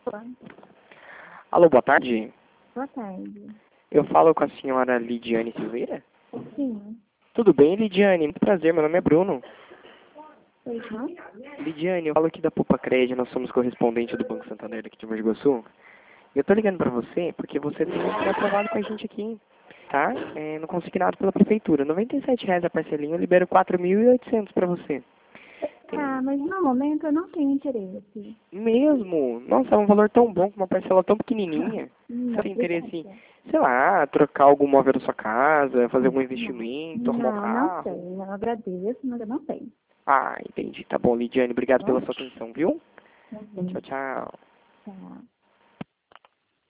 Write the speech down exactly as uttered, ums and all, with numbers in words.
Alô, boa tarde. Boa tarde. Eu falo com a senhora Lidiane Silveira? Sim. Tudo bem, Lidiane? Muito prazer, meu nome é Bruno. Oi, hã? Lidiane, eu falo aqui da Poupa Crédito, nós somos correspondente do Banco Santander aqui de Mogi Guaçu. E eu tô ligando pra você porque você tem um aprovado com a gente aqui, tá? É, no consignado pela prefeitura. noventa e sete reais a parcelinha, eu libero quatro mil e oitocentos pra você. Tem... Ah, mas no momento eu não tenho interesse. Mesmo? Nossa, é um valor tão bom, com uma parcela tão pequenininha. Você Não, tem interesse em, obrigada. sei lá, trocar algum móvel da sua casa, fazer algum Não, investimento, arrumar um não, não carro? tenho. Eu agradeço, mas eu não tenho. Ah, entendi. Tá bom, Lidiane. Obrigado Tá bom? pela sua atenção, viu? Uhum. Tchau, tchau. Tá.